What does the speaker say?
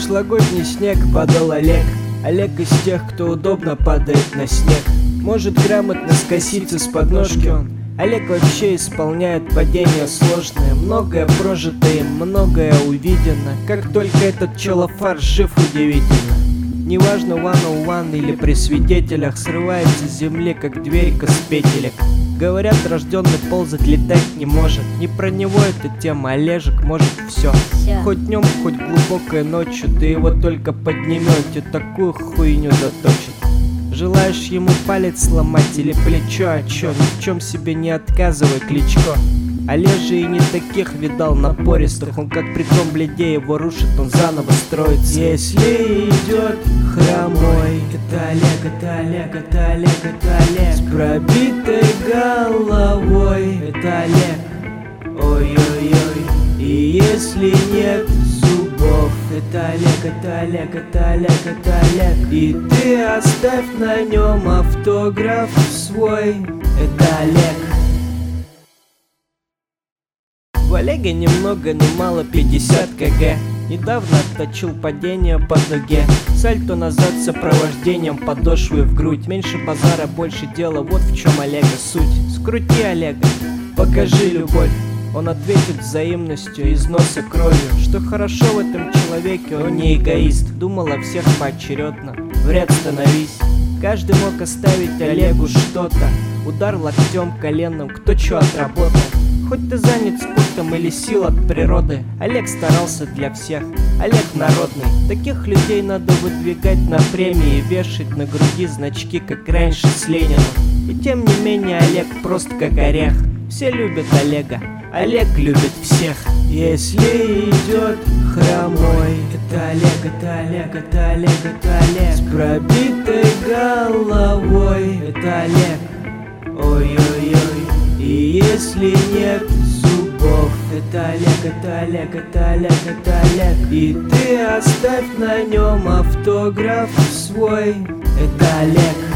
прошлогодний снег падал Олег. Олег из тех, кто удобно падает на снег. Может грамотно скоситься с подножки он. Олег вообще исполняет падения сложные. Многое прожито им, многое увидено. Как только этот челофар жив, удивительно. Неважно, one-on-one или при свидетелях, срывается с земли, как дверька с петелек. Говорят, рожденный ползать, летать не может. Не про него эта тема, Олежек может все. Хоть днем, хоть глубокой ночью, ты его только подними, он тебе такую хуйню заточит. Желаешь ему палец сломать или плечо, а чё, ни в чем себе не отказывай, Кличко. Олежа и не таких видал напористых, он как при том бледе его рушит, он заново строится. Если идет хромой, это Олег, это Олег, это Олег, это Олег. С пробитой головой, это Олег, ой-ой-ой. И если нет зубов, это Олег, это Олег, это Олег, это Олег. И ты оставь на нем автограф свой, это Олег. В Олеге ни много ни мало 50 кг. Недавно отточил падение по ноге. Сальто назад с сопровождением подошвы в грудь. Меньше базара, больше дела, вот в чем Олега суть. Скрути Олега, покажи любовь. Он ответит взаимностью, из носа кровью. Что хорошо в этом человеке, он не эгоист. Думал о всех поочередно, в ряд становись. Каждый мог оставить Олегу что-то. Удар локтем, коленом, кто чё отработал. Хоть ты занят спортом или сил от природы, Олег старался для всех, Олег народный. Таких людей надо выдвигать на премии, вешать на груди значки, как раньше с Лениным. И тем не менее Олег прост как орех. Все любят Олега, Олег любит всех. Если идет хромой, это Олег, это Олег, это Олег, это Олег. С пробитой головой, это Олег, ой-ой-ой. И если нет зубов, это Олег, это Олег, это Олег, это Олег. И ты оставь на нем автограф свой, это Олег.